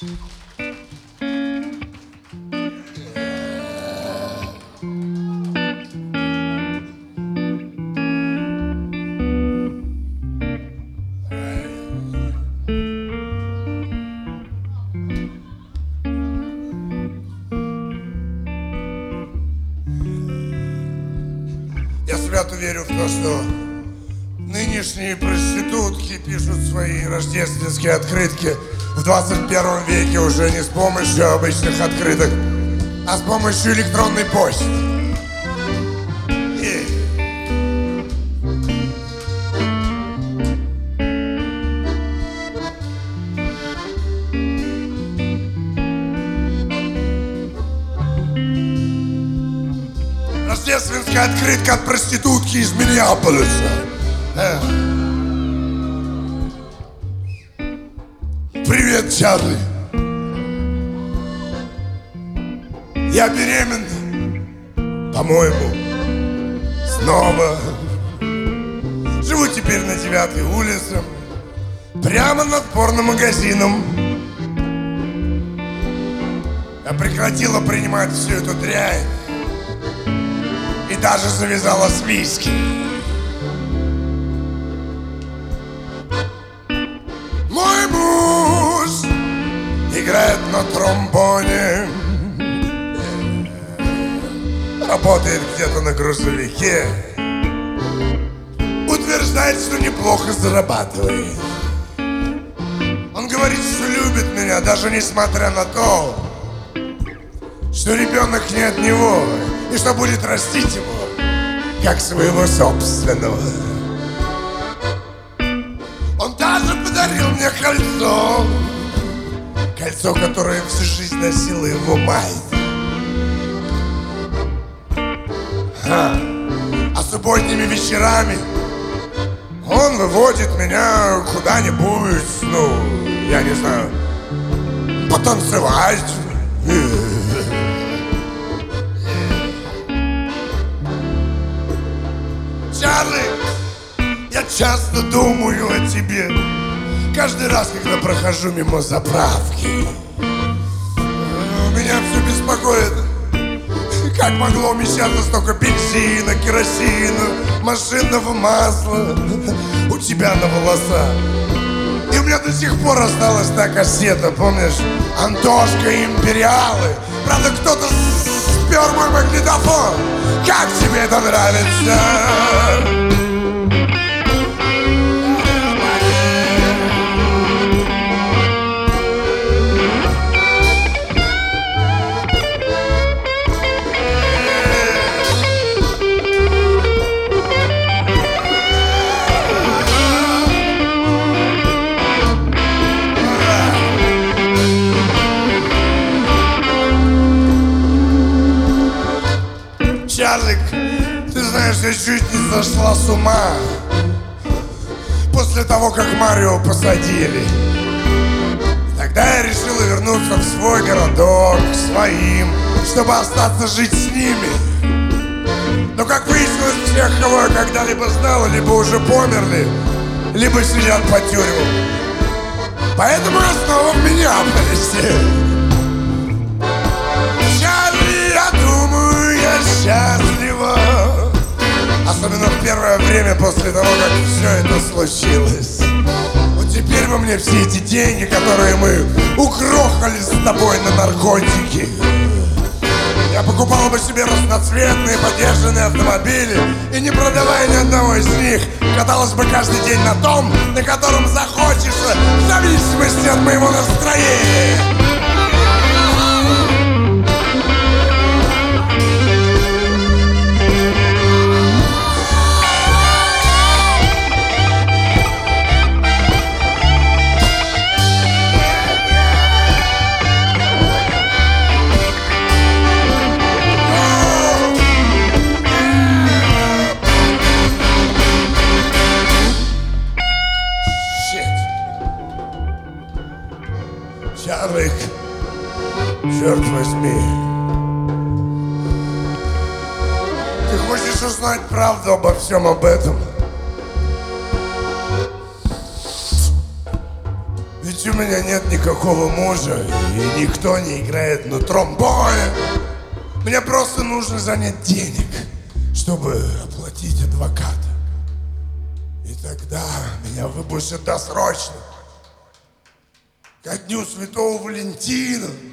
Я свято верю в то, что нынешние проститутки пишут свои рождественские открытки в 21 веке уже не с помощью обычных открыток, а с помощью электронной почты. Рождественская открытка от проститутки из Миннеаполиса. Привет, Чарли. Я беременна, по-моему, снова. Живу теперь на 9-й улице, прямо над порномагазином. Я прекратила принимать всю эту дрянь и даже завязала с виски. Мой муж играет на тромбоне, работает где-то на грузовике, утверждает, что неплохо зарабатывает. Он говорит, что любит меня, даже несмотря на то, что ребенок не от него, и что будет растить его, как своего собственного. Он даже подарил мне кольцо, кольцо, которое всю жизнь носила его мать. А субботними вечерами он выводит меня куда-нибудь, ну, я не знаю, потанцевать. Чарли, я часто думаю о тебе, каждый раз, когда прохожу мимо заправки. Меня все беспокоит, как могло умещаться столько бензина, керосина, машинного масла у тебя на волосах. И у меня до сих пор осталась та кассета, помнишь? Антошка, Империалы. Правда, кто-то спер мой магнитофон. Как тебе это нравится? Чарлик, ты знаешь, я чуть не сошла с ума после того, как Марио посадили. И тогда я решила вернуться в свой городок, к своим, чтобы остаться жить с ними. Но, как выяснилось, всех, кого я когда-либо знала, либо уже померли, либо сидят по тюрьмам. Поэтому я снова в Миннеаполисе. Чарли, я думаю, я счастлива. Особенно в первое время после того, как все это случилось. Вот теперь во мне все эти деньги, которые мы угрохали с тобой на наркотики. Я покупал бы себе разноцветные подержанные автомобили и, не продавая ни одного из них, каталась бы каждый день на том, на котором захочется, в зависимости от моего настроения. Чарлик, черт возьми, ты хочешь узнать правду обо всем об этом? Ведь Ведь у меня нет никакого мужа, и никто не играет на тромбоне. Мне просто нужно занять денег, чтобы оплатить адвоката. И тогда меня выпустят досрочно. Ко дню Святого Валентина.